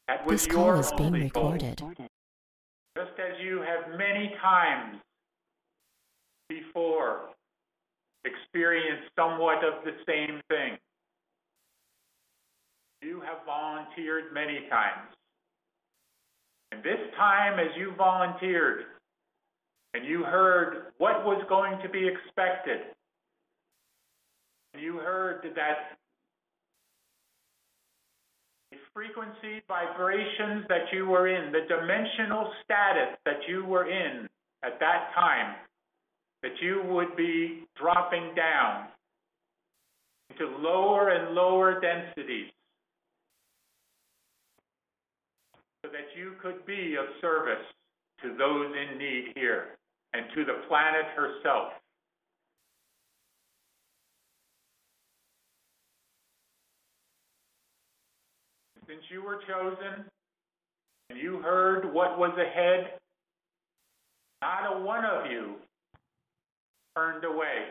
That was This your call is being only goal. recorded. Just as you have many times before experienced somewhat of the same thing. You have volunteered many times. And this time, as you volunteered and you heard what was going to be expected, and you heard that the frequency vibrations that you were in, the dimensional status that you were in at that time, that you would be dropping down into lower and lower densities so that you could be of service to those in need here and to the planet herself. Since you were chosen and you heard what was ahead, not a one of you turned away.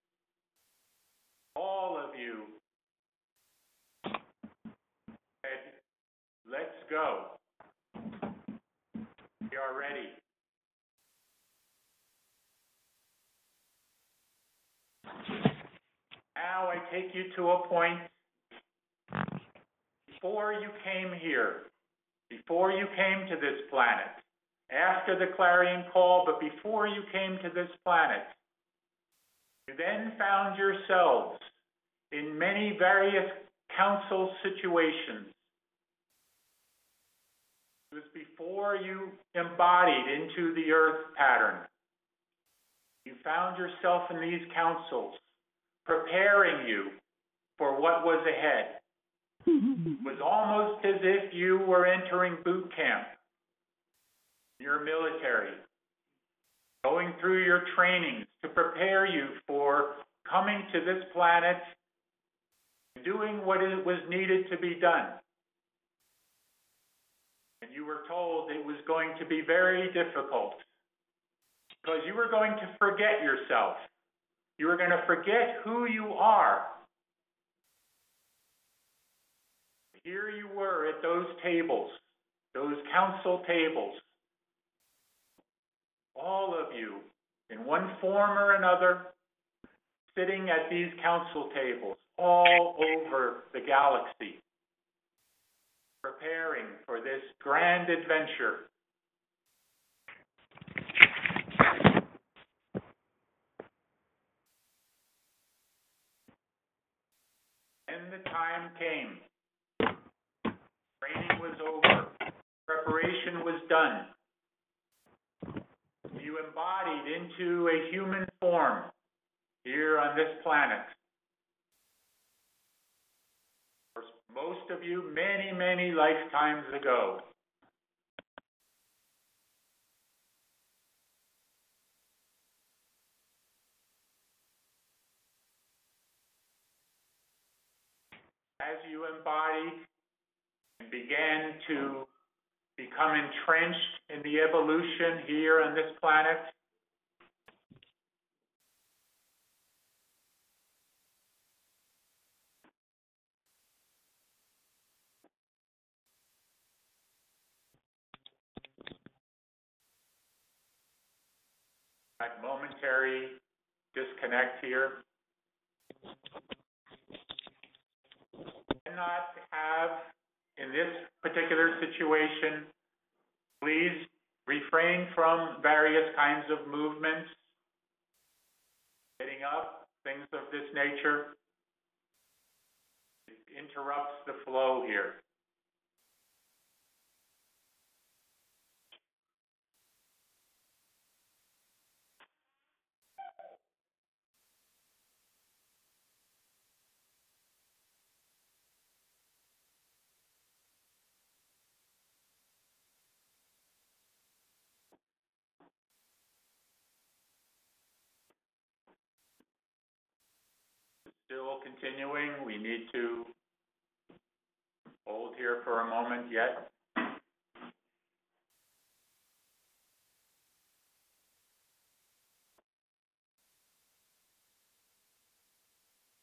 All of you said, let's go. We are ready. Now I take you to a point before you came here, before you came to this planet, after the clarion call, but before you came to this planet. You then found yourselves in many various council situations. It was before you embodied into the earth pattern. You found yourself in these councils, preparing you for what was ahead. It was almost as if you were entering boot camp, your military, going through your trainings to prepare you for coming to this planet, doing what it was needed to be done. And you were told it was going to be very difficult because you were going to forget yourself. You were going to forget who you are. Here you were at those tables, those council tables, all of you, in one form or another, sitting at these council tables all over the galaxy, preparing for this grand adventure. And the time came. Training was over. Preparation was done. You embodied into a human form here on this planet. For most of you, many, many lifetimes ago. As you embodied and began to become entrenched in the evolution here on this planet, that momentary disconnect here, cannot have, in this particular situation, please refrain from various kinds of movements, getting up, things of this nature. It interrupts the flow here. Still continuing. We need to hold here for a moment yet.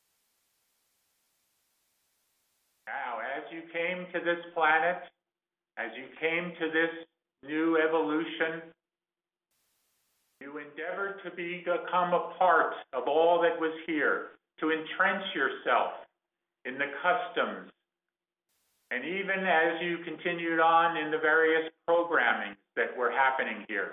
Now, as you came to this planet, as you came to this new evolution, you endeavored to become a part of all that was here, to entrench yourself in the customs, and even as you continued on in the various programmings that were happening here.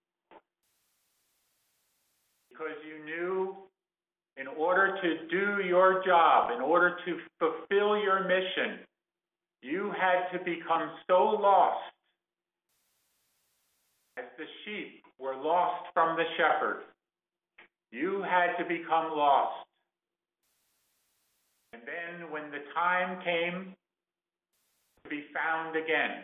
Because you knew in order to do your job, in order to fulfill your mission, you had to become so lost as the sheep were lost from the shepherd. You had to become lost. And then when the time came to be found again,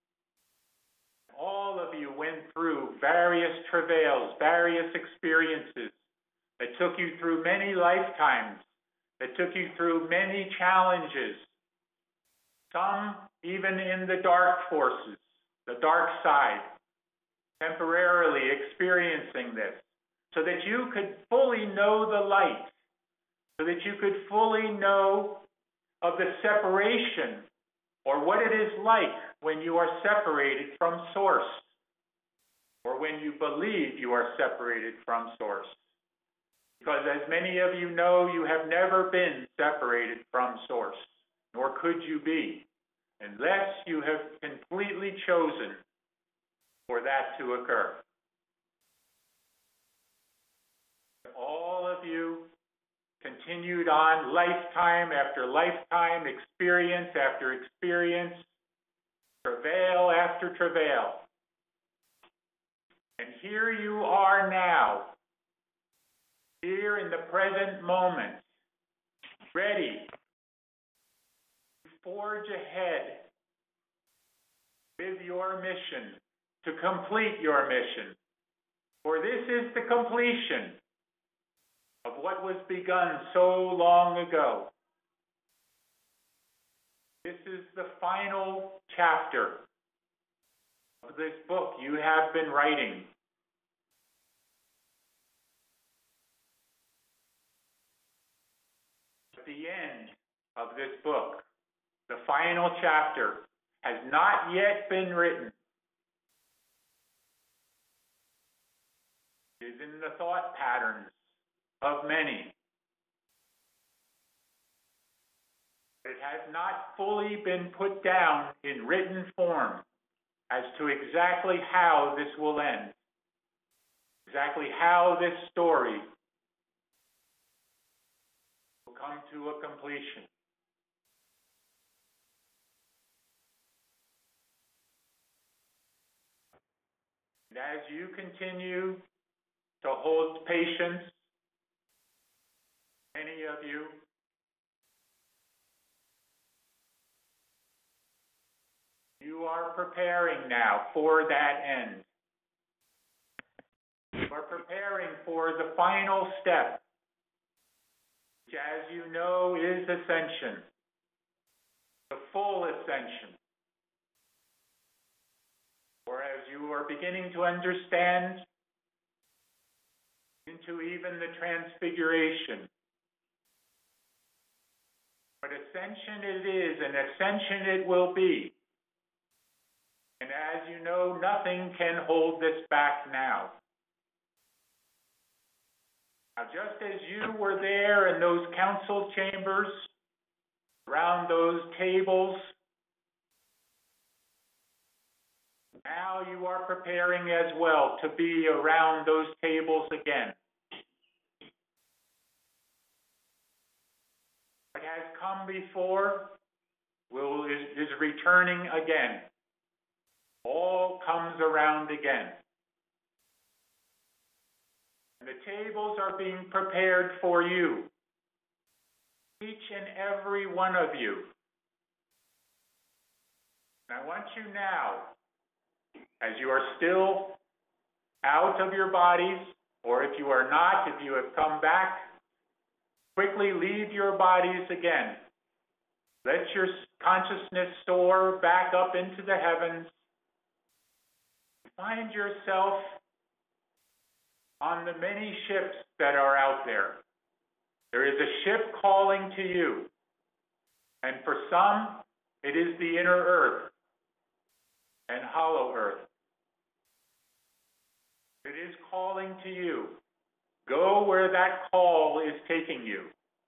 all of you went through various travails, various experiences that took you through many lifetimes, that took you through many challenges, some even in the dark forces, the dark side, temporarily experiencing this, so that you could fully know the light, so that you could fully know of the separation, or what it is like when you are separated from Source, or when you believe you are separated from Source. Because as many of you know, you have never been separated from Source, nor could you be, unless you have completely chosen for that to occur. All of you continued on lifetime after lifetime, experience after experience, travail after travail. And here you are now, here in the present moment, ready to forge ahead with your mission, to complete your mission. For this is the completion of what was begun so long ago. This is the final chapter of this book you have been writing. At the end of this book, the final chapter has not yet been written. It is in the thought patterns of many. It has not fully been put down in written form as to exactly how this will end, exactly how this story will come to a completion. And as you continue to hold patience, many of you, you are preparing now for that end. You are preparing for the final step, which, as you know, is ascension, the full ascension. Or as you are beginning to understand, into even the transfiguration. But ascension it is, and ascension it will be. And as you know, nothing can hold this back now. Now, just as you were there in those council chambers, around those tables, now you are preparing as well to be around those tables again. What has come before is returning again. All comes around again. And the tables are being prepared for you, each and every one of you. And I want you now, as you are still out of your bodies, or if you are not, if you have come back, quickly leave your bodies again. Let your consciousness soar back up into the heavens. Find yourself on the many ships that are out there. There is a ship calling to you. And for some, it is the inner earth. follow Earth. It is calling to you. Go where that call is taking you.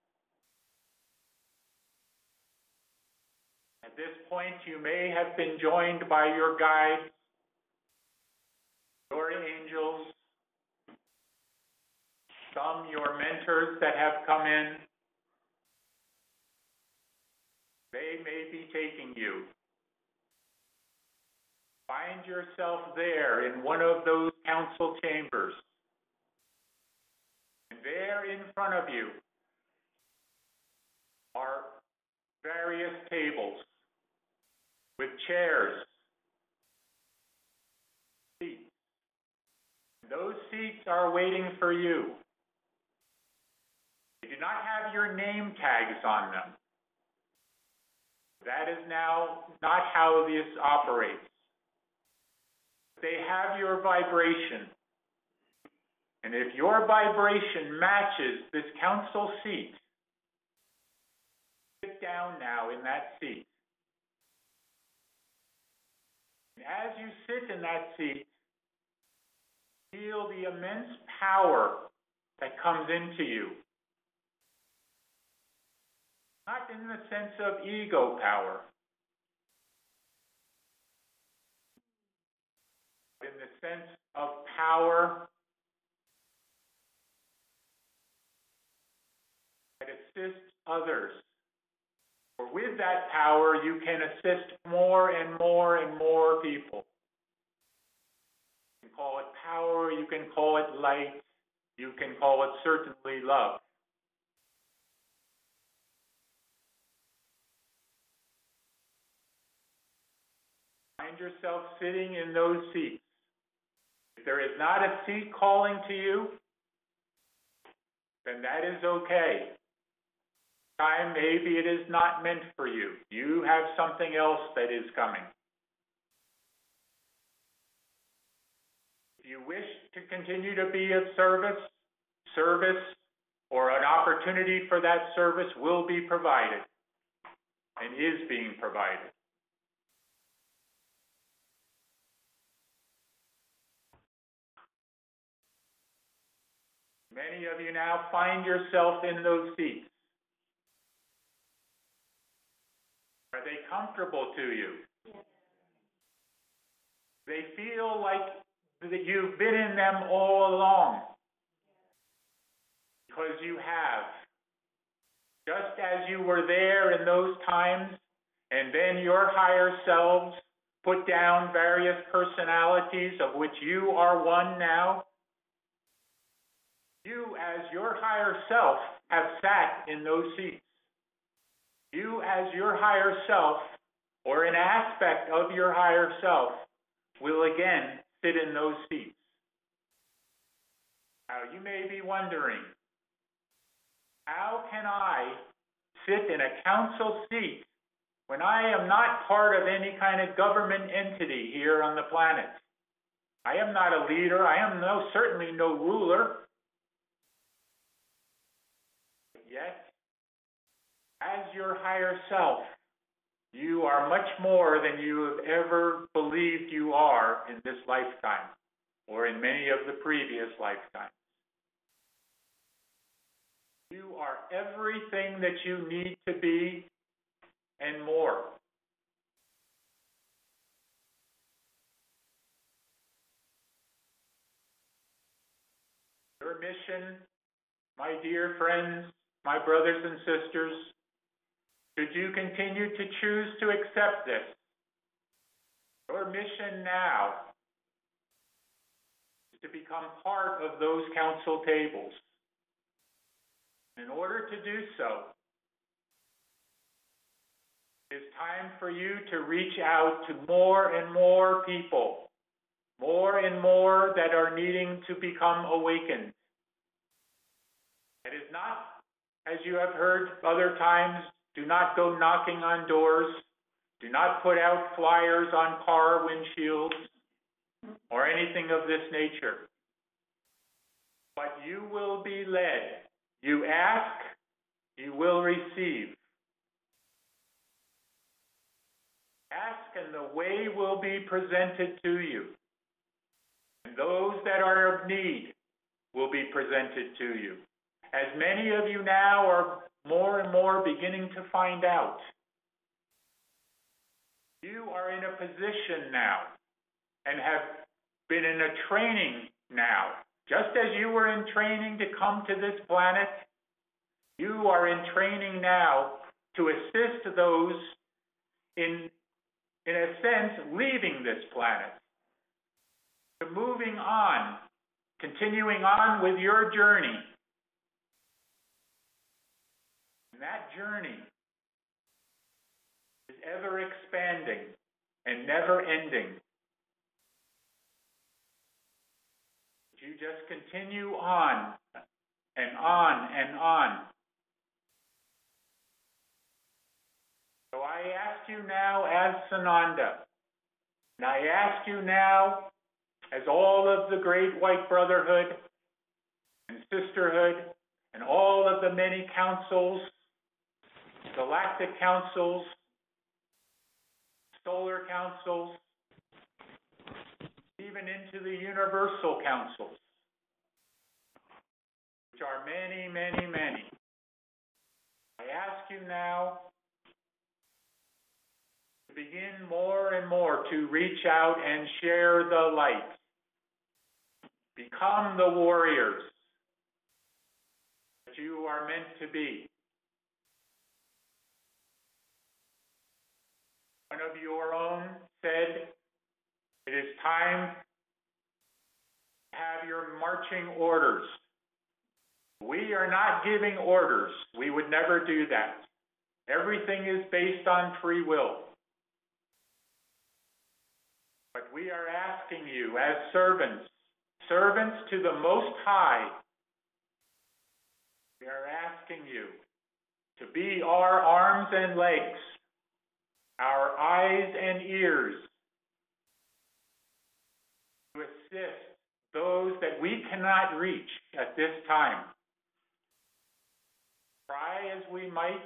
At this point, you may have been joined by your guides, your angels, some your mentors that have come in. They may be taking you. Find yourself there in one of those council chambers. And there in front of you are various tables with chairs, seats. Those seats are waiting for you. They do not have your name tags on them. That is now not how this operates. They have your vibration. And if your vibration matches this council seat, sit down now in that seat. And as you sit in that seat, feel the immense power that comes into you. Not in the sense of ego power, but in the sense of power that assists others. For with that power, you can assist more and more and more people. You can call it power, you can call it light, you can call it certainly love. Find yourself sitting in those seats. If there is not a seat calling to you, then that is okay. Time, maybe it is not meant for you. You have something else that is coming. If you wish to continue to be of service, or an opportunity for that service will be provided and is being provided. Many of you now find yourself in those seats. Are they comfortable to you? Yes. They feel like that you've been in them all along. Because you have. Just as you were there in those times, and then your higher selves put down various personalities of which you are one now, you as your higher self have sat in those seats. You as your higher self, or an aspect of your higher self, will again sit in those seats. Now you may be wondering, how can I sit in a council seat when I am not part of any kind of government entity here on the planet? I am not a leader. I am certainly no ruler. Yet, as your higher self, you are much more than you have ever believed you are in this lifetime, or in many of the previous lifetimes. You are everything that you need to be and more. Your mission, my dear friends, my brothers and sisters, should you continue to choose to accept this, your mission now is to become part of those council tables. In order to do so, it's time for you to reach out to more and more people, more and more that are needing to become awakened. It is not, as you have heard other times, do not go knocking on doors, do not put out flyers on car windshields, or anything of this nature. But you will be led. You ask, you will receive. Ask and the way will be presented to you. And those that are of need will be presented to you. As many of you now are more and more beginning to find out, you are in a position now and have been in a training now. Just as you were in training to come to this planet, you are in training now to assist those in a sense, leaving this planet, to moving on, continuing on with your journey. And that journey is ever expanding and never ending. You just continue on and on and on. So I ask you now as Sananda, and I ask you now as all of the great white brotherhood and sisterhood and all of the many councils, galactic councils, solar councils, even into the universal councils, which are many, many, many. I ask you now to begin more and more to reach out and share the light. Become the warriors that you are meant to be. One of your own said, it is time to have your marching orders. We are not giving orders. We would never do that. Everything is based on free will. But we are asking you as servants to the Most High, we are asking you to be our arms and legs, our eyes and ears, to assist those that we cannot reach at this time. Try as we might,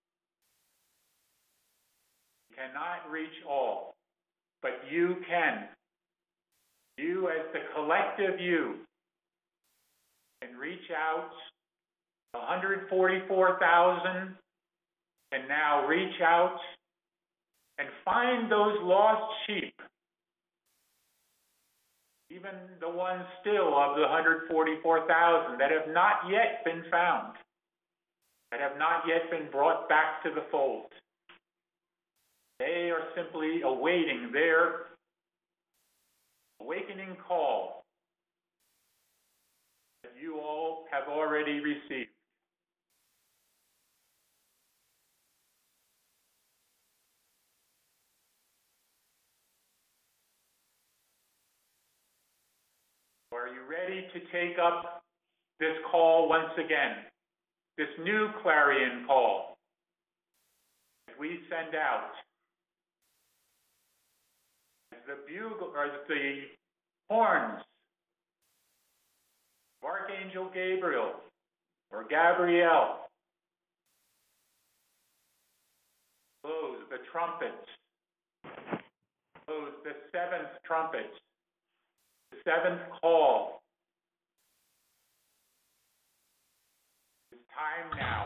we cannot reach all, but you can. You as the collective you can reach out. 144,000 can now reach out and find those lost sheep, even the ones still of the 144,000 that have not yet been found, that have not yet been brought back to the fold. They are simply awaiting their awakening call that you all have already received. Are you ready to take up this call once again, this new clarion call that we send out? The bugle or the horns of Archangel Gabriel or Gabriel blows the trumpet, blows the seventh trumpet, the seventh call. It's time now.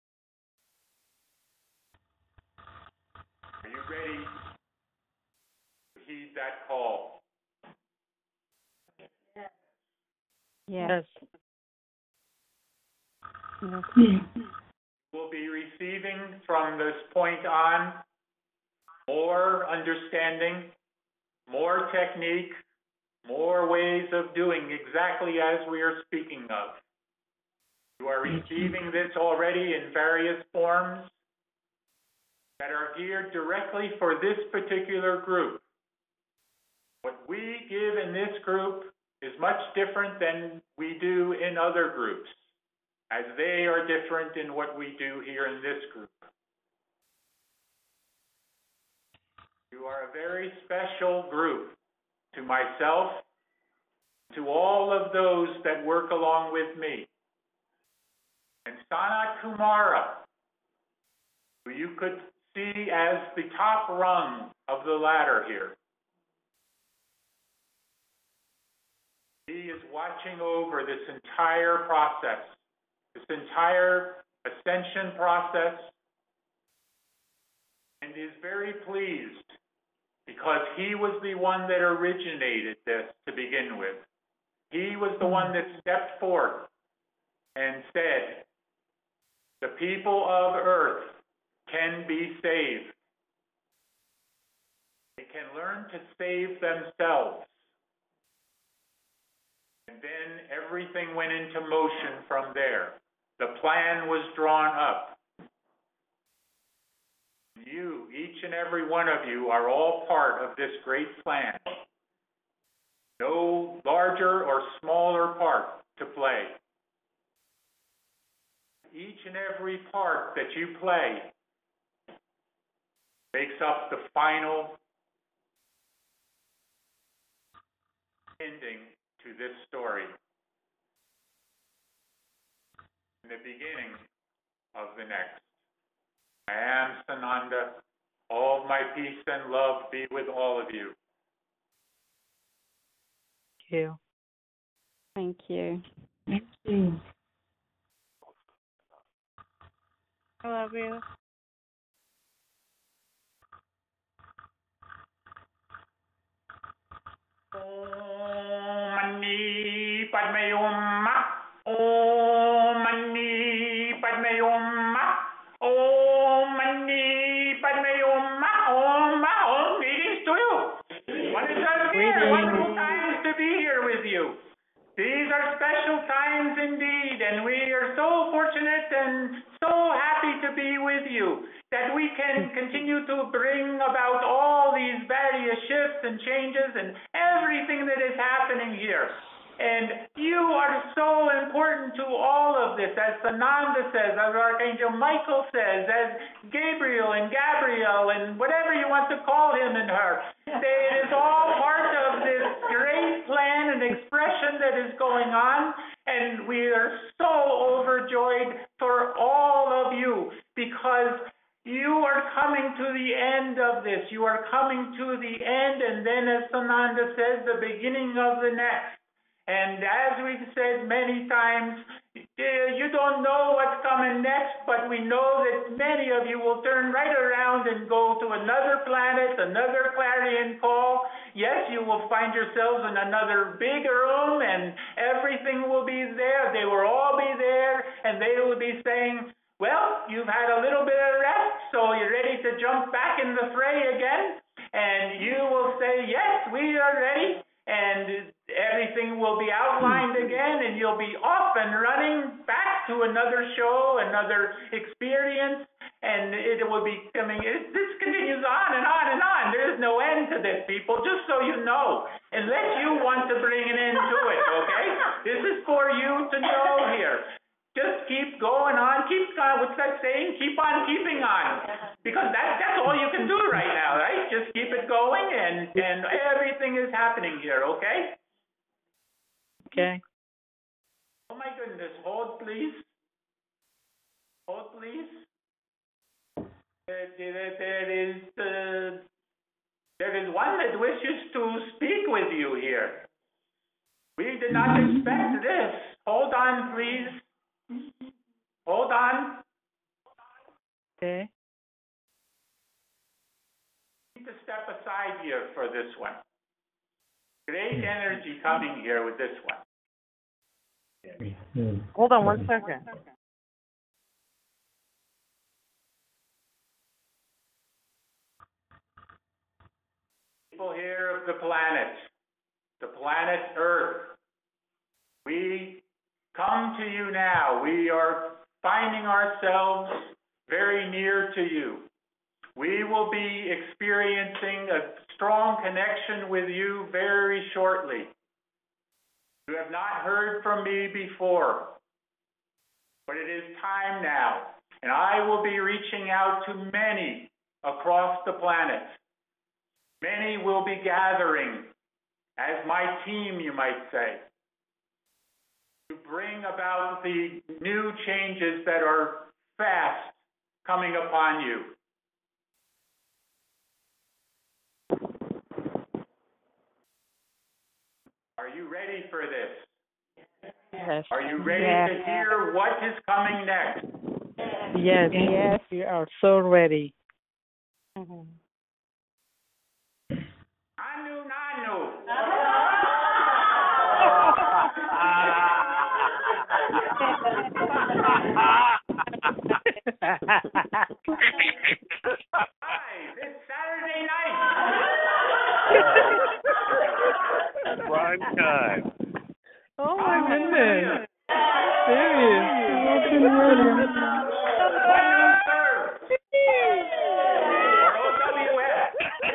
Are you ready? Heed that call. Yes. We'll be receiving from this point on more understanding, more technique, more ways of doing exactly as we are speaking of. You are receiving this already in various forms that are geared directly for this particular group. What we give in this group is much different than we do in other groups, as they are different in what we do here in this group. You are a very special group to myself, to all of those that work along with me. And Sanat Kumara, who you could see as the top rung of the ladder here. He is watching over this entire process, this entire ascension process, and is very pleased because he was the one that originated this to begin with. He was the one that stepped forth and said, the people of Earth can be saved. They can learn to save themselves. And then everything went into motion from there. The plan was drawn up. You, each and every one of you, are all part of this great plan. No larger or smaller part to play. Each and every part that you play makes up the final ending to this story. In the beginning of the next. I am Sananda. All of my peace and love be with all of you. Thank you. Thank you. I love you. Om Mani Padme Hum. Om Mani Padme Hum. Om Mani Padme Hum. Om. Greetings to you. Wonderful here. Wonderful times to be here with you. These are special times indeed, and we are so fortunate and so happy to be with you that we can continue to bring about all these various shifts and changes and everything that is happening here. And you are so important to all of this, as Sananda says, as Archangel Michael says, as Gabriel and Gabrielle, and whatever you want to call him and her. It is all part of this great plan and expression that is going on, and we are so overjoyed for all of you, because you are coming to the end of this. You are coming to the end, and then, as Sananda says, the beginning of the next. And as we've said many times, you don't know what's coming next, but we know that many of you will turn right around and go to another planet, another clarion call. Yes, you will find yourselves in another big room, and everything will be there. They will all be there, and they will be saying, well, you've had a little bit of rest, so you're ready to jump back in the fray again. And you will say, yes, we are ready. And everything will be outlined again, and you'll be off and running back to another show, another experience, and it will be coming. This continues on and on and on. There is no end to this, people, just so you know, unless you want to bring an end to it, okay? This is for you to know here. Just keep going on, what's that saying? Keep on keeping on. Because that's all you can do right now, right? Just keep it going, and everything is happening here, okay? Okay. Oh my goodness, hold please. Hold please. There is one that wishes to speak with you here. We did not expect this. Hold on, please. Hold on. Okay. I need to step aside here for this one. Great energy coming here with this one. Hold on 1 second. People here of the planet Earth. We come to you now. We are finding ourselves very near to you. We will be experiencing a strong connection with you very shortly. You have not heard from me before, but it is time now, and I will be reaching out to many across the planet. Many will be gathering as my team, you might say, to bring about the new changes that are fast coming upon you. ready for this? Yes. Are you ready Yes. to hear what is coming next? Yes. Yes. We are so ready. Nanu, nanu. Hi, it's Saturday night. Prime time. Oh my Hallelujah. goodness. Serious. What do you serve? Or OWS?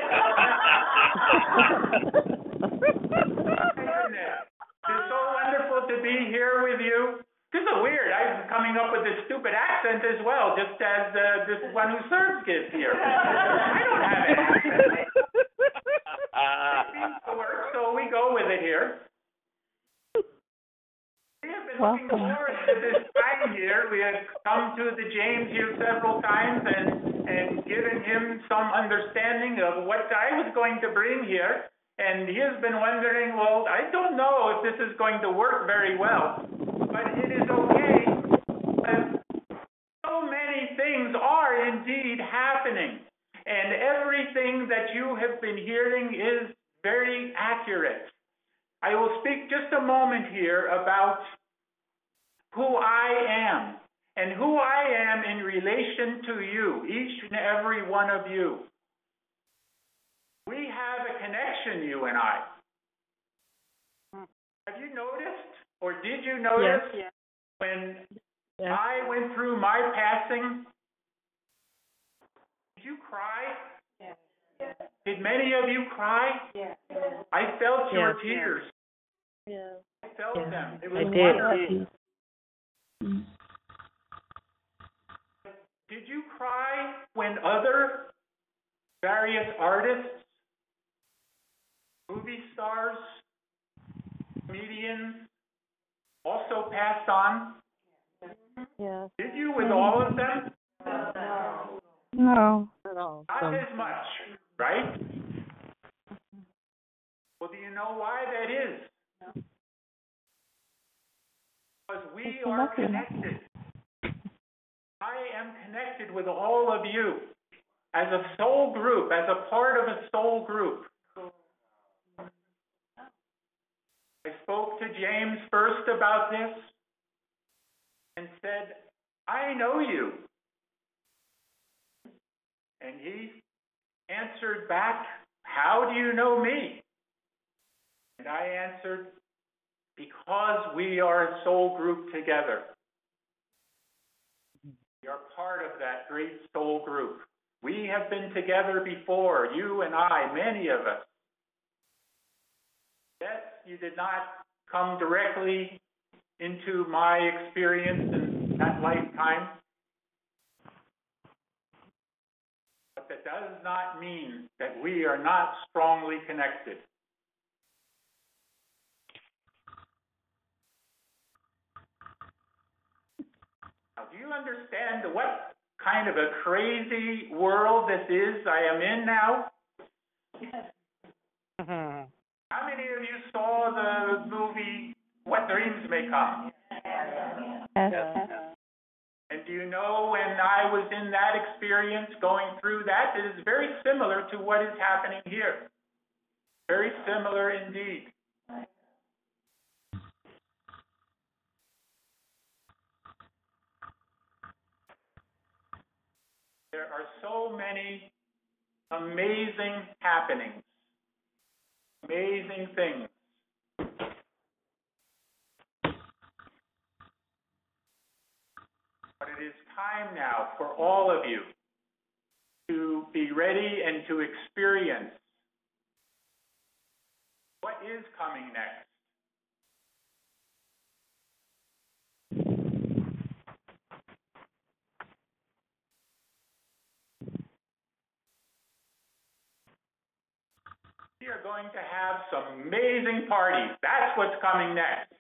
It's so wonderful to be here with you. This is weird. I'm coming up with this stupid accent as well, just as this one who serves gives here. I don't have an accent. It seems to work, so we go with it here. We have been looking forward to this time here. We have come to the James here several times and given him some understanding of what I was going to bring here. And he has been wondering, well, I don't know if this is going to work very well, but it is okay, because so many things are indeed happening. And everything that you have been hearing is very accurate. I will speak just a moment here about who I am and who I am in relation to you, each and every one of you. We have a connection, you and I. Have you noticed, or did you notice, when I went through my passing, did you cry? Did many of you cry? I felt your tears. I felt them. It was wonderful. Did you cry when other various artists, movie stars, comedians also passed on? Yes. Did you with all of them? No. Not as much, right? Well, do you know why that is? Because we are connected. I am connected with all of you as a soul group, as a part of a soul group. I spoke to James first about this and said, I know you. And he answered back, how do you know me? And I answered, because we are a soul group together. We are part of that great soul group. We have been together before, you and I, many of us. Yes, you did not come directly into my experience in that lifetime. But that does not mean that we are not strongly connected. Now, do you understand what kind of a crazy world this is I am in now? How many of you saw the movie What Dreams May Come? Yes. And do you know when I was in that experience going through that, it is very similar to what is happening here. Very similar indeed. There are so many amazing happenings, amazing things. But it is time now for all of you to be ready and to experience what is coming next. We are going to have some amazing parties. That's what's coming next.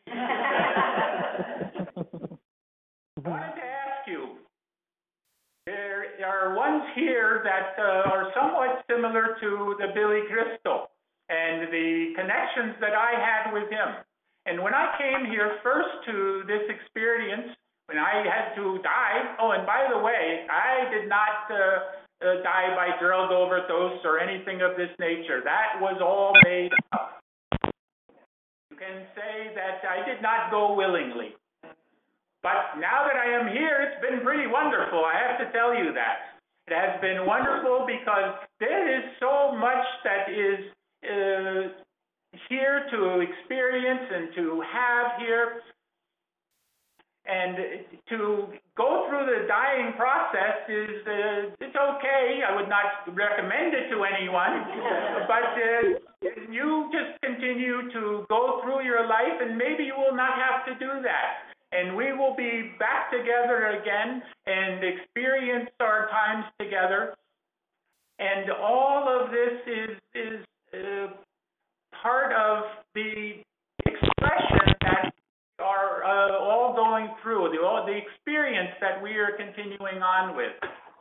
I wanted to ask you, there are ones here that are somewhat similar to the Billy Crystal and the connections that I had with him. And when I came here first to this experience, when I had to die, oh, and by the way, I did not die by drug overdose or anything of this nature. That was all made up. You can say that I did not go willingly. But now that I am here, it's been pretty wonderful. I have to tell you that. It has been wonderful because there is so much that is here to experience and to have here. And to go through the dying process is, it's okay. I would not recommend it to anyone, but you just continue to go through your life and maybe you will not have to do that. And we will be back together again and experience our times together. And all of this is part of the expression that we are all going through, the experience that we are continuing on with.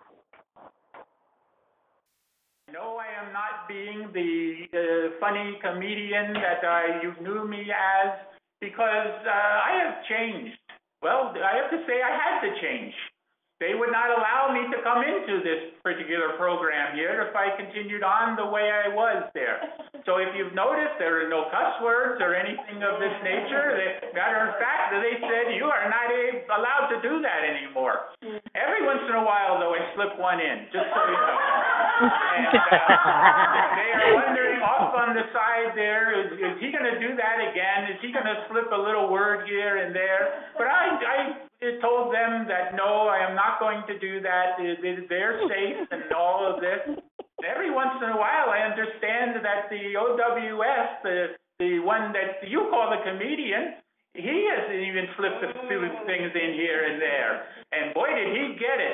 No, I am not being the funny comedian that you knew me as, because I have changed. Well, I have to say I had to change. They would not allow me to come into this particular program here if I continued on the way I was there. So if you've noticed, there are no cuss words or anything of this nature. Matter of fact, they said you are not allowed to do that anymore. Every once in a while, though, I slip one in, just so you know. And they are wondering off on the side there, is he going to do that again? Is he going to slip a little word here and there? But I told them that no, I am not going to do that. They're safe and all of this. Every once in a while, I understand that the OWS, the one that you call the comedian, he has even slipped a few things in here and there. And boy, did he get it.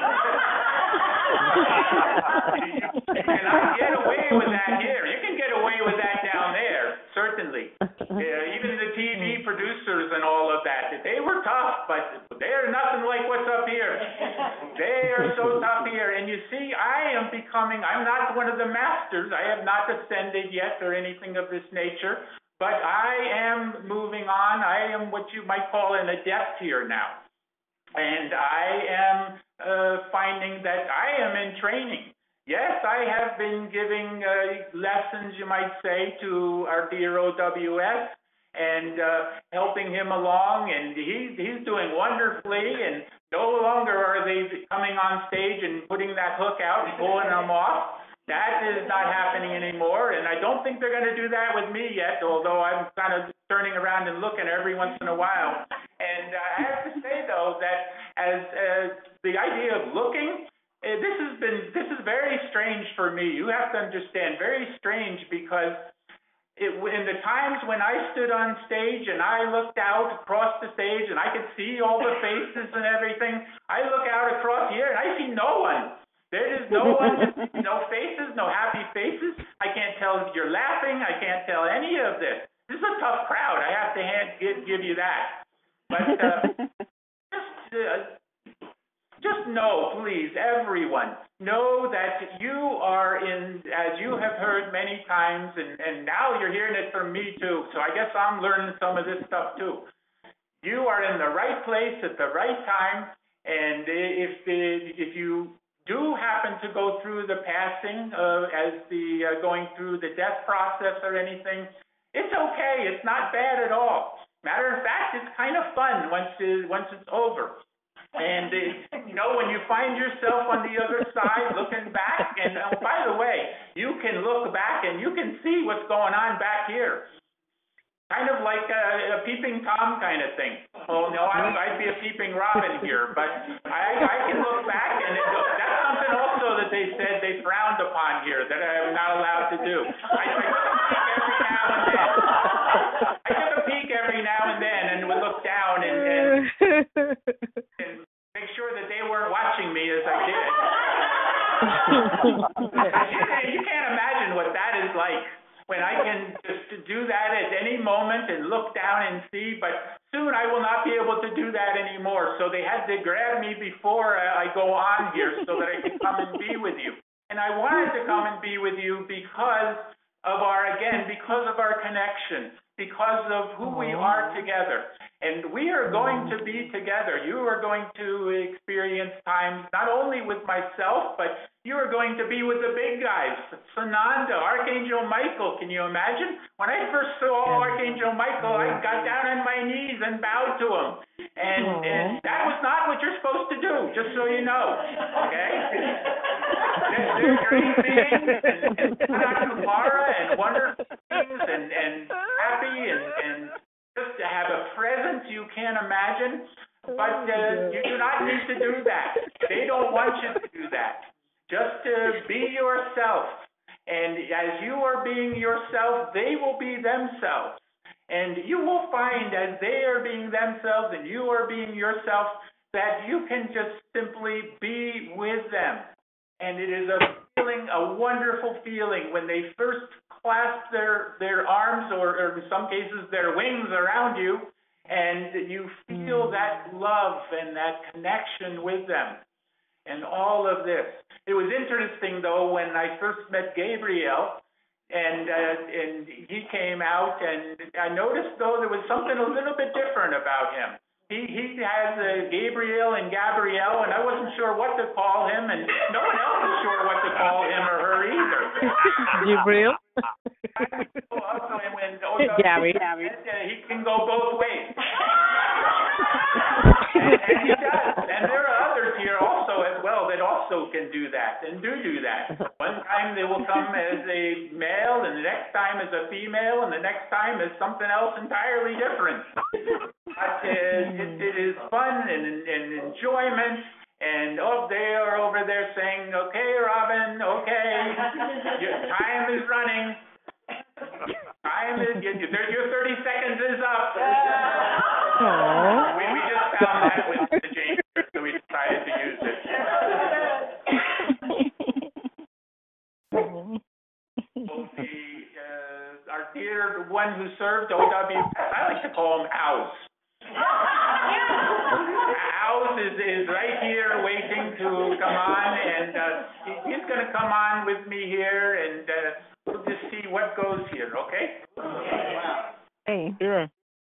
You cannot get away with that here. You can get away with that down there, certainly. Even the TV producers and all of that, they were tough, but they're nothing like what's up here. They are so tough here. And you see, I'm not one of the masters. I have not ascended yet or anything of this nature, but I am moving on. I am what you might call an adept here now. And I am finding that I am in training. Yes, I have been giving lessons, you might say, to our dear OWS and helping him along, and he's doing wonderfully, and no longer are they coming on stage and putting that hook out and pulling them off. That is not happening anymore, and I don't think they're going to do that with me yet, although I'm kind of turning around and looking every once in a while. And I have to say, though, that as the idea of looking, this is very strange for me. You have to understand, very strange, because in the times when I stood on stage and I looked out across the stage and I could see all the faces and everything, I look out across here and I see no one. There is no one, no faces, no happy faces. I can't tell if you're laughing. I can't tell any of this. This is a tough crowd. I have to give you that. But just know, please, everyone, know that you are in, as you have heard many times, and now you're hearing it from me too, so I guess I'm learning some of this stuff too. You are in the right place at the right time, and if you do happen to go through the passing as the going through the death process or anything, it's okay. It's not bad at all. Matter of fact, it's kind of fun once it's over. And when you find yourself on the other side looking back, and by the way, you can look back and you can see what's going on back here. Kind of like a peeping Tom kind of thing. Well, no, I'd be a peeping Robin here, but I can look back, and that's something also that they said they frowned upon here, that I'm not allowed to do. I took a peek every now and then and would look down and make sure that they weren't watching me as I did. You can't imagine what that is like, when I can just do that at any moment and look down and see, but soon I will not be able to do that anymore. So they had to grab me before I go on here so that I can come and be with you. And I wanted to come and be with you because because of our connection, because of who we are together. And we are going to be together. You are going to experience times not only with myself, but you are going to be with the big guys, Sananda, Archangel Michael. Can you imagine? When I first saw Archangel Michael, I got down on my knees and bowed to him. And that was not what you're supposed to do, just so you know, okay? They're great beings, and Kumara, and wonderful things, and happy, and just to have a presence you can't imagine, but you do not need to do that. They don't want you to do that. Just to be yourself. And as you are being yourself, they will be themselves. And you will find as they are being themselves and you are being yourself, that you can just simply be with them. And it is a feeling, a wonderful feeling when they first clasp their arms or in some cases their wings around you, and you feel that love and that connection with them and all of this. It was interesting though when I first met Gabriel and he came out, and I noticed though there was something a little bit different about him. He has Gabriel and Gabrielle, and I wasn't sure what to call him, and no one else is sure what to call him or her either. Gabriel? Gabby. He can go both ways. and he does. And there are others here also as well that also can do that and do that. One time they will come as a male, and the next time as a female, and the next time as something else entirely different. But it is fun and enjoyment, and they are over there saying, "Okay, Robin, okay, your time is running. Your 30 seconds is up." We just found that with the James, so we decided to use it. Our dear one who served OWS, I like to call him House. House is right here waiting to come on, and he's going to come on with me here, and we'll just see what goes here, okay? Hey. Sure.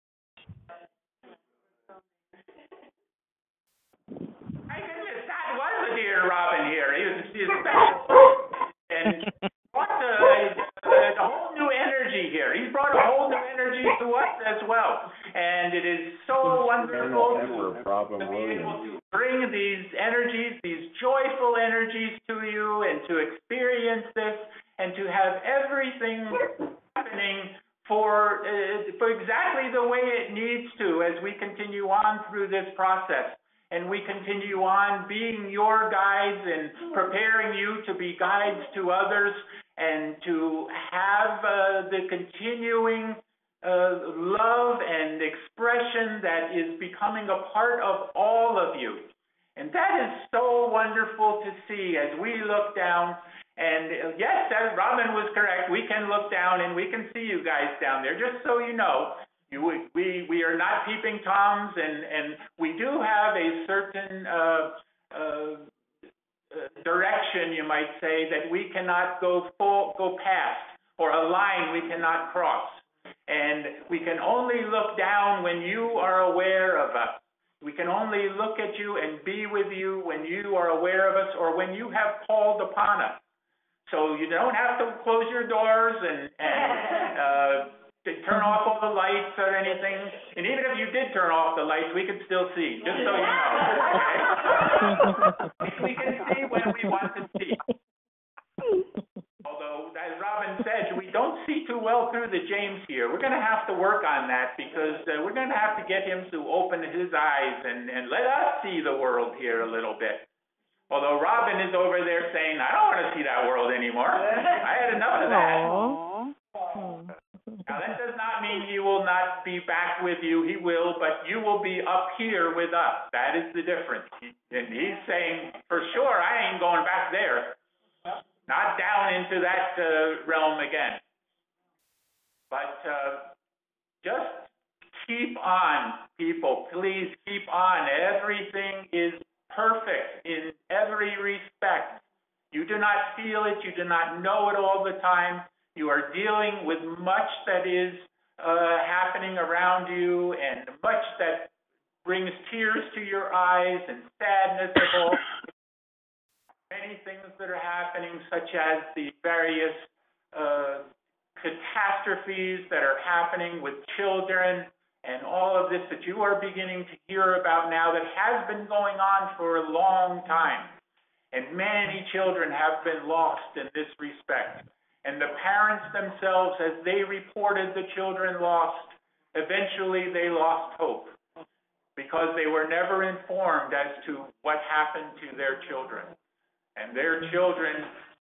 My goodness, that was a dear Robin here. He was special, and brought a whole new energy here. He's brought a whole new energy to us as well, and it is so wonderful to be able to bring these energies, these joyful energies to you, and to experience this, and to have everything happening for exactly the way it needs to as we continue on through this process. And we continue on being your guides and preparing you to be guides to others, and to have the continuing love and expression that is becoming a part of all of you. And that is so wonderful to see as we look down. And yes, as Robin was correct, we can look down and we can see you guys down there, just so you know. We are not peeping Toms, and we do have a certain direction, you might say, that we cannot go past, or a line we cannot cross. And we can only look down when you are aware of us. We can only look at you and be with you when you are aware of us, or when you have called upon us. So you don't have to close your doors and to turn off all the lights or anything. And even if you did turn off the lights, we could still see, just so you know. Okay? We can see when we want to see. Although, as Robin said, we don't see too well through the James here. We're going to have to work on that, because we're going to have to get him to open his eyes and let us see the world here a little bit. Although Robin is over there saying, "I don't want to see that world anymore. I had enough of that." Now, that does not mean he will not be back with you. He will, but you will be up here with us. That is the difference. And he's saying, for sure, I ain't going back there. Not down into that realm again. But just keep on, people. Please keep on. Everything is perfect in every respect. You do not feel it. You do not know it all the time. You are dealing with much that is happening around you, and much that brings tears to your eyes and sadness of all. Many things that are happening, such as the various catastrophes that are happening with children, and all of this that you are beginning to hear about now that has been going on for a long time. And many children have been lost in this respect. And the parents themselves, as they reported the children lost, eventually they lost hope because they were never informed as to what happened to their children. And their children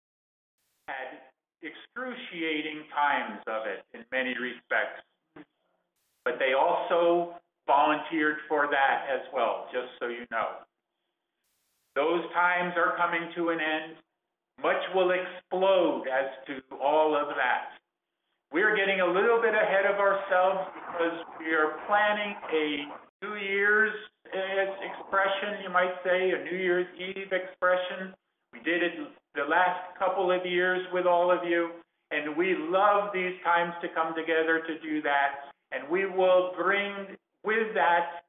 had excruciating times of it in many respects. But they also volunteered for that as well, just so you know. Those times are coming to an end. Much will explode as to all of that. We're getting a little bit ahead of ourselves because we are planning a New Year's expression, you might say, a New Year's Eve expression. We did it the last couple of years with all of you, and we love these times to come together to do that. And we will bring with that,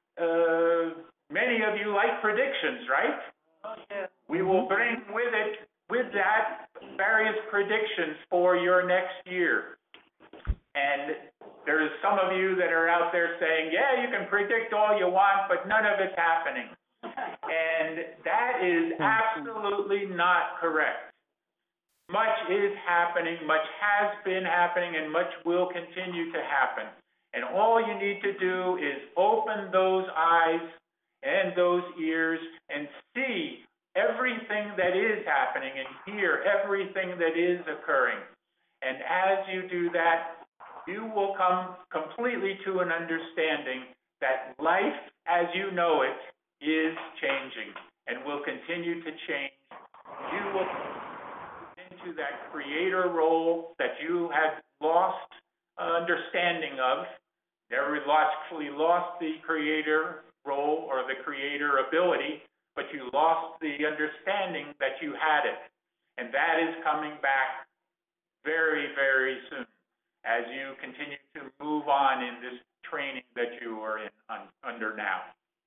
many of you like predictions, right? We will bring with that various predictions for your next year. And there's some of you that are out there saying, yeah, you can predict all you want, but none of it's happening. And that is absolutely not correct. Much is happening, much has been happening, and much will continue to happen. And all you need to do is open those eyes and those ears and see everything that is happening and hear everything that is occurring. And as you do that, you will come completely to an understanding that life as you know it is changing and will continue to change. You will into that creator role that you had lost understanding of. Never actually lost the creator role or the creator ability, but you lost the understanding that you had it. And that is coming back very, very soon as you continue to move on in this training that you are under now.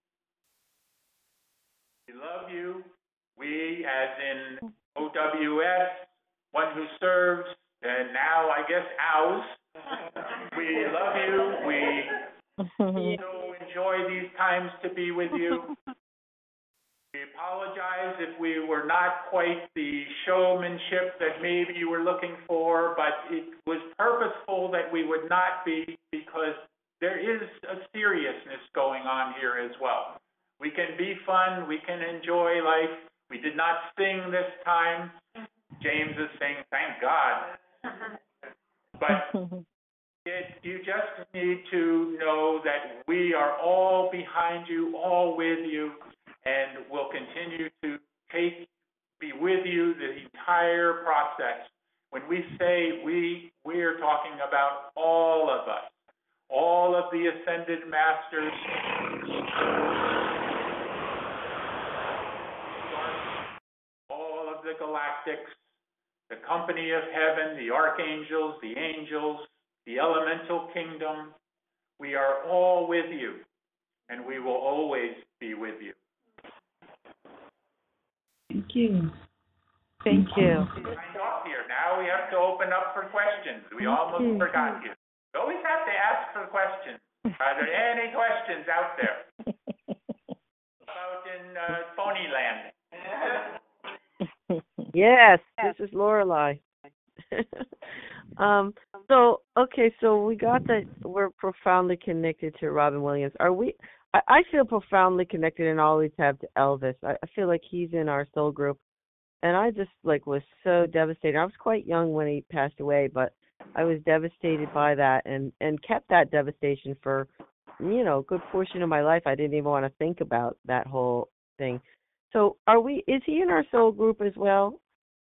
We love you. We, as in OWS, one who serves, and now I guess OWS, we love you. We so enjoy these times to be with you. We apologize if we were not quite the showmanship that maybe you were looking for, but it was purposeful that we would not be, because there is a seriousness going on here as well. We can be fun, we can enjoy life. We did not sing this time. James is saying, thank God. But you just need to know that we are all behind you, all with you, and will continue to be with you the entire process. When we say we're talking about all of us, all of the ascended masters, all of the galactics, the company of heaven, the archangels, the angels, the elemental kingdom. We are all with you, and we will always be with you. Thank you. Thank you. Signed off here. Now we have to open up for questions. We almost forgot you. You always have to ask for questions. Are there any questions out there? About in Ponyland? Yes, this is Lorelei. So we got that we're profoundly connected to Robin Williams. I feel profoundly connected and always have to Elvis. I feel like he's in our soul group, and I just was so devastated. I was quite young when he passed away, but I was devastated by that and kept that devastation for, a good portion of my life. I didn't even want to think about that whole thing. So is he in our soul group as well?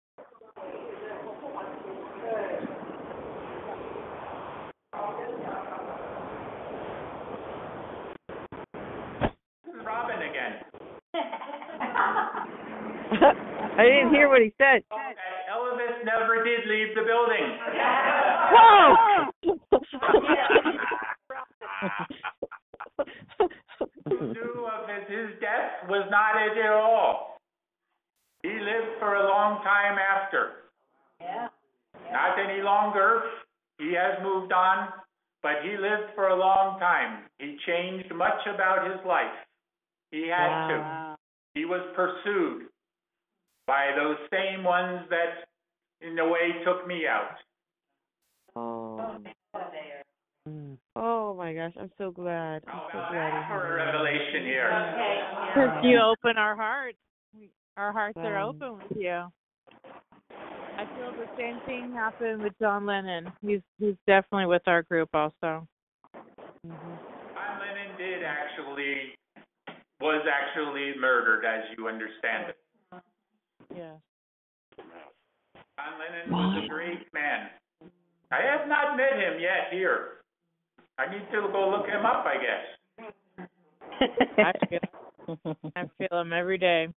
Robin again. I didn't hear what he said. That Elvis never did leave the building. Who knew of his death was not it at all. He lived for a long time after. Yeah. Not any longer. He has moved on, but he lived for a long time. He changed much about his life. He had to. He was pursued by those same ones that, in a way, took me out. Oh my gosh, I'm so glad. I'm so glad. That's for a revelation here. You open our hearts. Our hearts are open with you. I feel the same thing happened with John Lennon. He's definitely with our group also. John Lennon was actually murdered, as you understand it. Yes. John Lennon was a great man. I have not met him yet here. I need to go look him up, I guess. I feel him every day.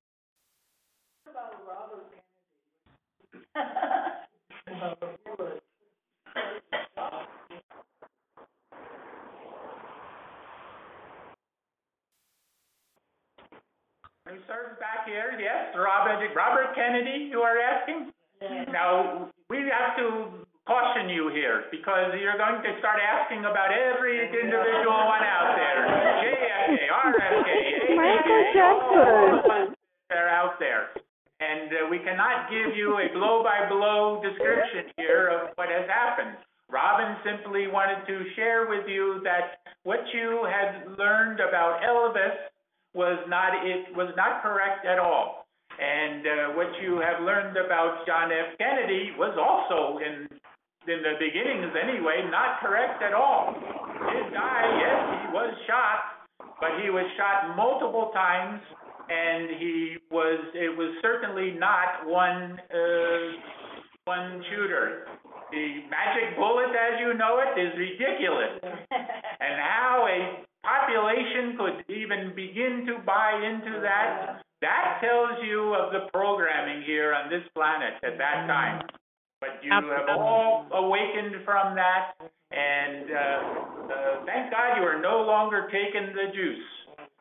He serves back here, yes. Robert Kennedy, you are asking? Now, we have to caution you here because you're going to start asking about every individual one out there. JFK, RFK, Michael Jackson. They're out there. And we cannot give you a blow-by-blow description here of what has happened. Robin simply wanted to share with you that what you had learned about Elvis was not correct at all. And what you have learned about John F. Kennedy was also, in the beginnings anyway, not correct at all. He did die, yes, he was shot, but he was shot multiple times, and it was certainly not one shooter. The magic bullet, as you know it, is ridiculous. And how a population could even begin to buy into that tells you of the programming here on this planet at that time. But you have all awakened from that, and thank God you are no longer taking the juice.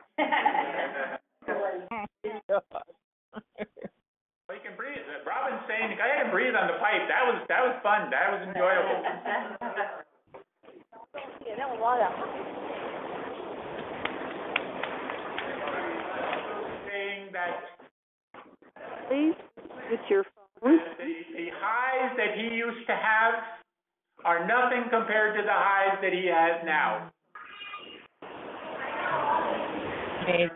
Well, you can breathe. Robin's saying, go ahead and breathe on the pipe. That was fun. That was enjoyable. Saying that Please, with your phone. the highs that he used to have are nothing compared to the highs that he has now. Imagine.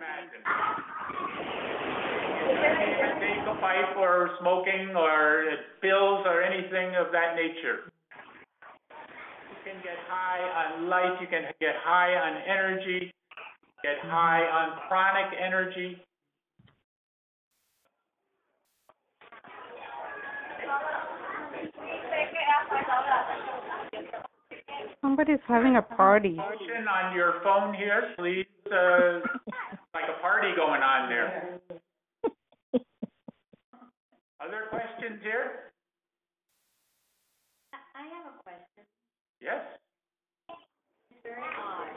Take a pipe or smoking or pills or anything of that nature. You can get high on light, you can get high on energy, get high on chronic energy. Somebody's having a party. Motion on your phone here, please. Like a party going on there. Other questions here? I have a question. Yes? It's very odd.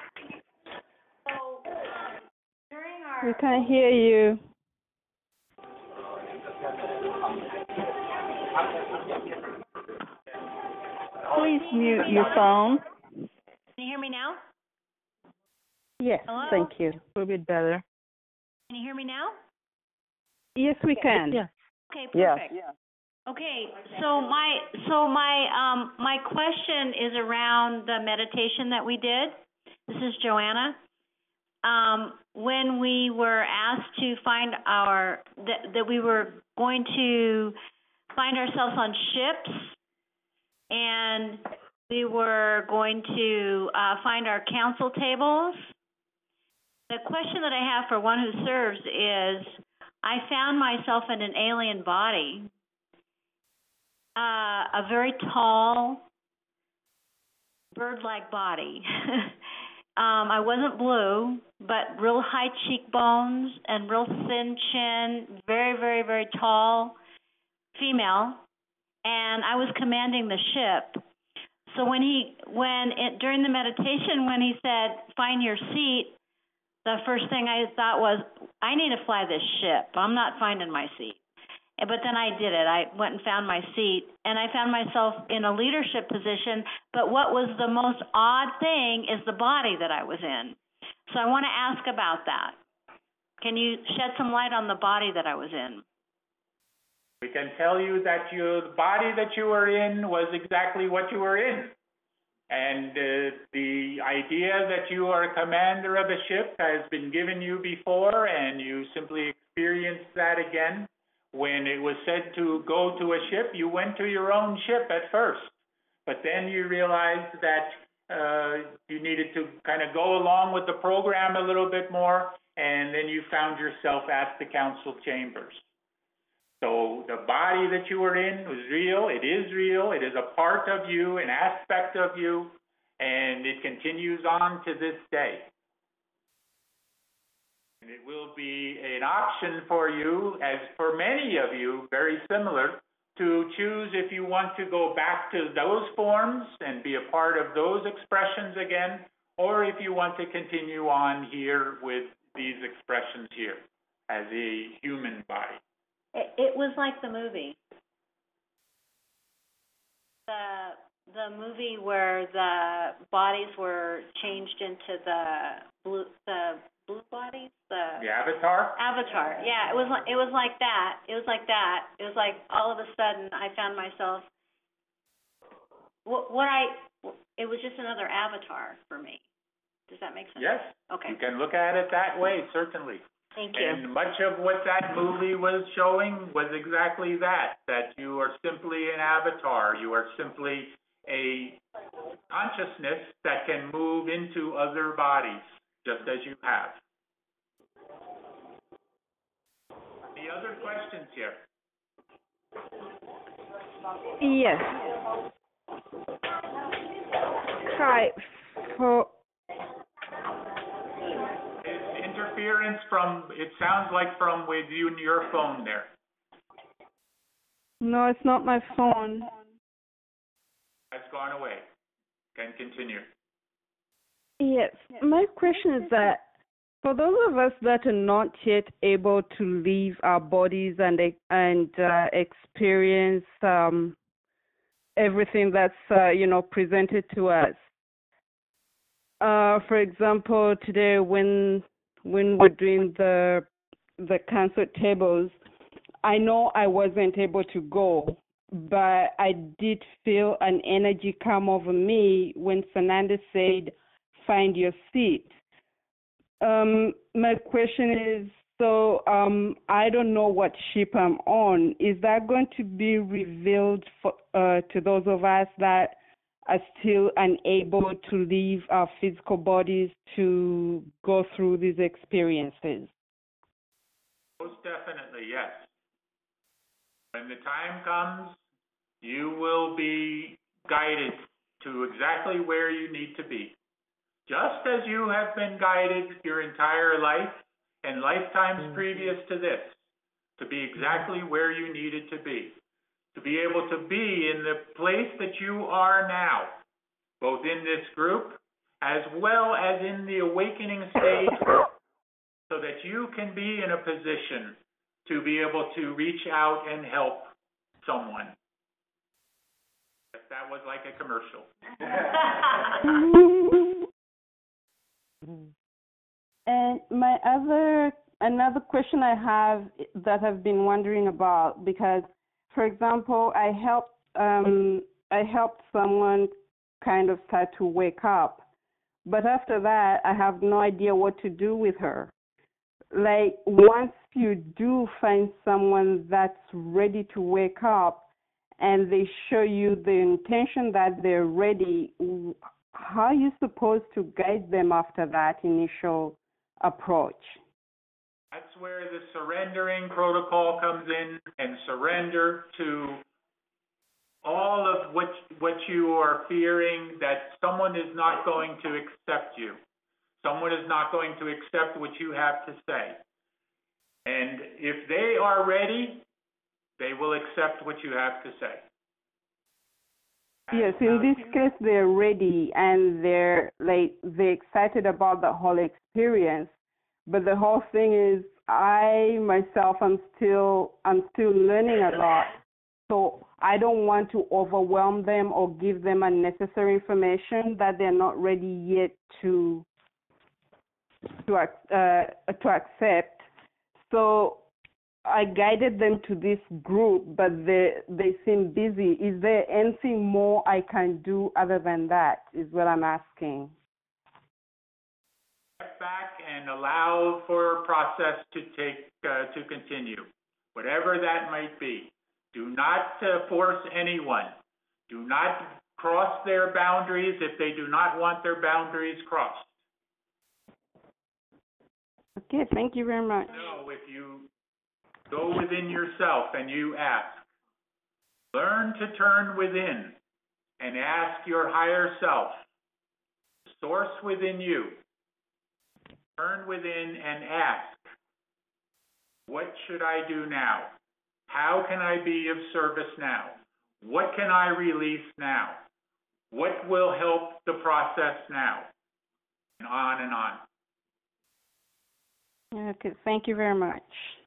So, during our... We can't hear you. Please mute your phone. Can you hear me now? Yes, Hello? thank you. A little bit better. Can you hear me now? Yes, we can. Yeah. Okay, perfect. Yeah. Okay, so my question is around the meditation that we did. This is Joanna. When we were asked to find that we were going to find ourselves on ships, and we were going to find our council tables. The question that I have for one who serves is, I found myself in an alien body, a very tall, bird-like body. I wasn't blue, but real high cheekbones and real thin chin, very, very, very tall, female, and I was commanding the ship. So during the meditation, when he said, find your seat, the first thing I thought was, I need to fly this ship. I'm not finding my seat. But then I did it. I went and found my seat, and I found myself in a leadership position. But what was the most odd thing is the body that I was in. So I want to ask about that. Can you shed some light on the body that I was in? We can tell you that the body that you were in was exactly what you were in. And the idea that you are a commander of a ship has been given you before, and you simply experienced that again. When it was said to go to a ship, you went to your own ship at first. But then you realized that you needed to kind of go along with the program a little bit more, and then you found yourself at the council chambers. So the body that you were in was real. It is a part of you, an aspect of you, and it continues on to this day. And it will be an option for you, as for many of you, very similar, to choose if you want to go back to those forms and be a part of those expressions again, or if you want to continue on here with these expressions here as a human body. It was like the movie. The movie where the bodies were changed into the blue bodies. The Avatar? Avatar. Yeah, it was like that. It was like all of a sudden I found myself. It was just another avatar for me. Does that make sense? Yes. Okay. You can look at it that way, certainly. Thank you. And much of what that movie was showing was exactly that you are simply an avatar. You are simply a consciousness that can move into other bodies, just as you have. Any other questions here? Yes. Hi. Interference it sounds like from with you and your phone there. No, it's not my phone. That's gone away. Can continue. Yes. My question is that for those of us that are not yet able to leave our bodies and experience everything that's presented to us. For example, today when we're doing the concert tables, I know I wasn't able to go, but I did feel an energy come over me when Fernanda said, find your seat. My question is, so I don't know what ship I'm on. Is that going to be revealed to those of us that are still unable to leave our physical bodies to go through these experiences? Most definitely, yes. When the time comes, you will be guided to exactly where you need to be. Just as you have been guided your entire life and lifetimes previous to this, to be exactly where you needed to be able to be in the place that you are now, both in this group as well as in the awakening stage, so that you can be in a position to be able to reach out and help someone. That was like a commercial. And another question I have that I've been wondering about, because, for example, I helped someone kind of start to wake up, but after that, I have no idea what to do with her. Like, once you do find someone that's ready to wake up and they show you the intention that they're ready, how are you supposed to guide them after that initial approach? That's where the surrendering protocol comes in, and surrender to all of what you are fearing, that someone is not going to accept you. Someone is not going to accept what you have to say. And if they are ready, they will accept what you have to say. Yes, in this case, they're ready and they're excited about the whole experience. But the whole thing is, I myself am still learning a lot. So I don't want to overwhelm them or give them unnecessary information that they're not ready yet to accept. So I guided them to this group, but they seem busy. Is there anything more I can do other than that, is what I'm asking. Step back and allow for a process to continue, whatever that might be. Do not force anyone. Do not cross their boundaries if they do not want their boundaries crossed. Okay, thank you very much. No, if you go within yourself and you ask, learn to turn within and ask your higher self, the source within you. Turn within and ask, what should I do now? How can I be of service now? What can I release now? What will help the process now? And on and on. Okay, thank you very much.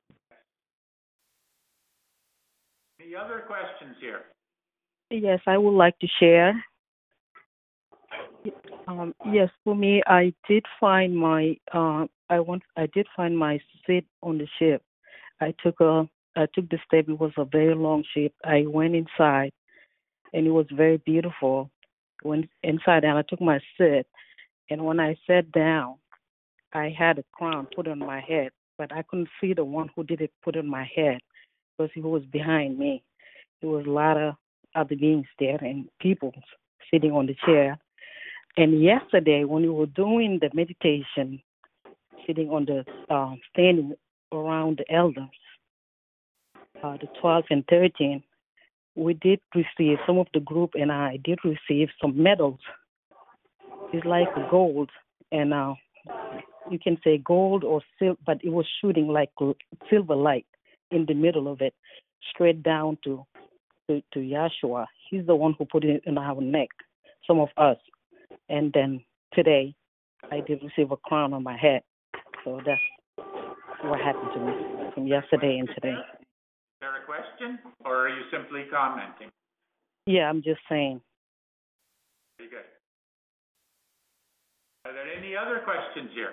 Any other questions here? Yes, I would like to share. Yes, for me, I did find my seat on the ship. I took the step. It was a very long ship. I went inside, and it was very beautiful. Went inside, and I took my seat. And when I sat down, I had a crown put on my head, but I couldn't see the one who did it put on my head because he was behind me. There was a lot of other beings there and people sitting on the chair. And yesterday, when we were doing the meditation, sitting on the standing around the elders, the 12 and 13, we did receive, some of the group and I did receive some medals. It's like gold, and you can say gold or silver, but it was shooting like silver light in the middle of it, straight down to Yahshua. He's the one who put it in our neck, some of us. And then today, I did receive a crown on my head. So that's what happened to me from yesterday and today. Is there a question, or are you simply commenting? Yeah, I'm just saying. Very good. Are there any other questions here?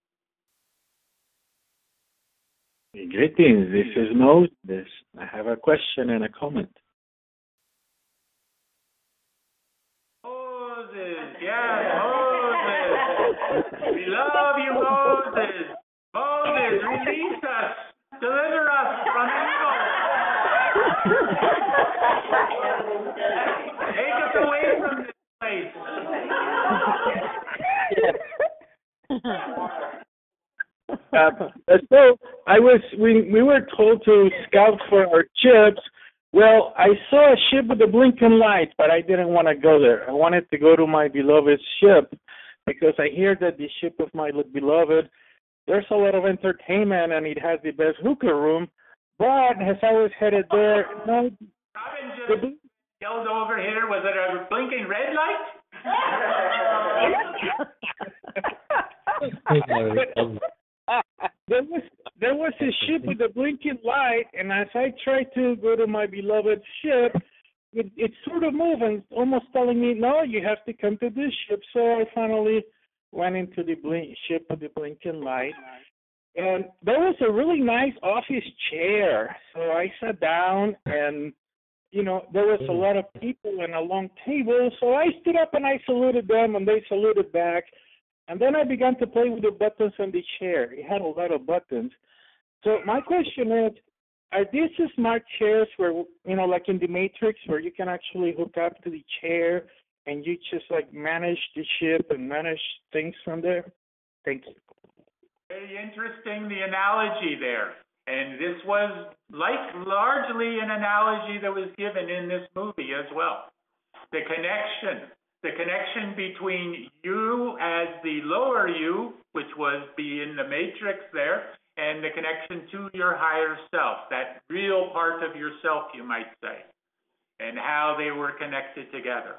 Greetings, this is Moses. I have a question and a comment. Moses, yes, Moses. We love you, Moses. Moses, release us. Deliver us from evil. Take us away from this place. So we were told to scout for our ships. Well, I saw a ship with a blinking light, but I didn't want to go there. I wanted to go to my beloved ship because I hear that the ship of my beloved, there's a lot of entertainment and it has the best hookah room. But as I was headed there, no. Robin just yelled over here. Was it a blinking red light? There was a ship with a blinking light, and as I tried to go to my beloved ship, it sort of moved and almost telling me, no, you have to come to this ship. So I finally went into the ship with the blinking light. And there was a really nice office chair. So I sat down and, there was a lot of people and a long table. So I stood up and I saluted them and they saluted back. And then I began to play with the buttons on the chair. It had a lot of buttons. So my question is, are these smart chairs where, like in the Matrix, where you can actually hook up to the chair and you just manage the ship and manage things from there? Thank you. Very interesting, the analogy there. And this was largely an analogy that was given in this movie as well. The connection between you as the lower you, which was in the Matrix there, and the connection to your higher self, that real part of yourself, you might say, and how they were connected together.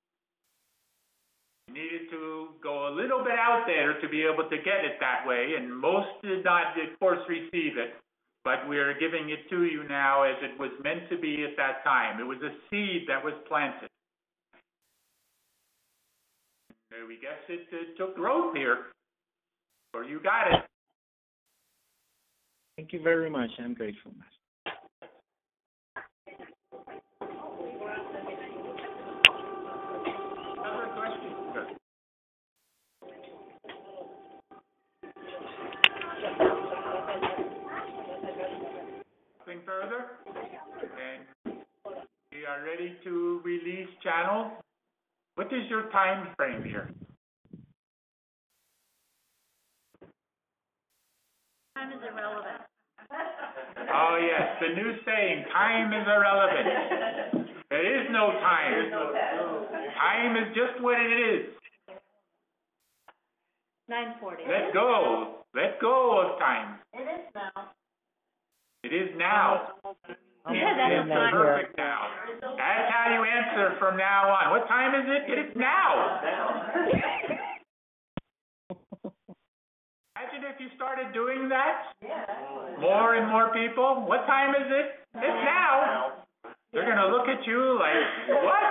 You needed to go a little bit out there to be able to get it that way, and most did not, of course, receive it, but we're giving it to you now as it was meant to be at that time. It was a seed that was planted. We guess it took growth here, or you got it. Thank you very much. I'm grateful, Master. Other questions, sir? Nothing further? And we are ready to release channel. What is your time frame here? Time is irrelevant. Oh, yes, the new saying, time is irrelevant. There is no time. Time is just what it is. 9:40. Let go. Let go of time. It is now. It is now. Yeah, It's that's fine. perfect now. That's how you answer from now on. What time is it? It is now. Imagine if you started doing that. More and more people. What time is it? It's now. They're going to look at you like, what?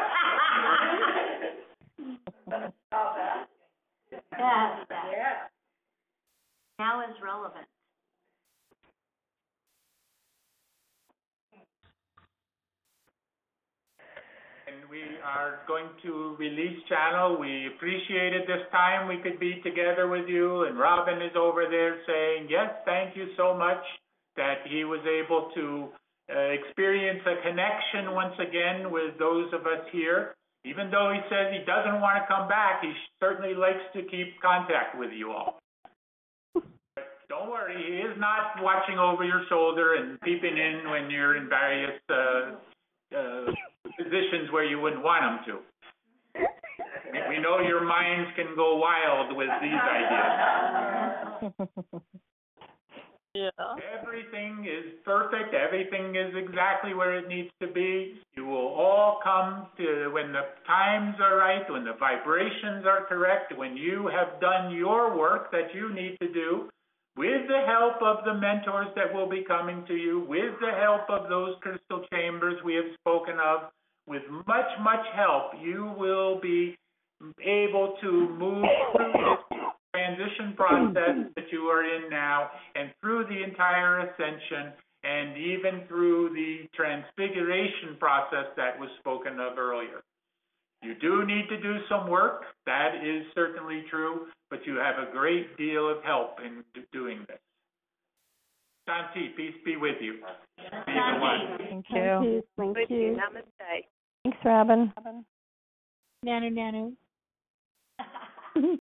Yeah. Now is relevant. And we are going to release channel. We appreciated this time we could be together with you. And Robin is over there saying, yes, thank you so much that he was able to experience a connection once again with those of us here. Even though he says he doesn't want to come back, he certainly likes to keep contact with you all. But don't worry, he is not watching over your shoulder and peeping in when you're in various positions where you wouldn't want him to. We know your minds can go wild with these ideas. Yeah. Everything is perfect. Everything is exactly where it needs to be. You will all come to when the times are right, when the vibrations are correct, when you have done your work that you need to do, with the help of the mentors that will be coming to you, with the help of those crystal chambers we have spoken of, with much, much help, you will be able to move through this transition process that you are in now, and through the entire ascension, and even through the transfiguration process that was spoken of earlier. You do need to do some work, that is certainly true, but you have a great deal of help in doing this. Shanti, peace be with you. Be the one. Thank you. Thank you. Namaste. Thanks, Robin. Nanu, nanu.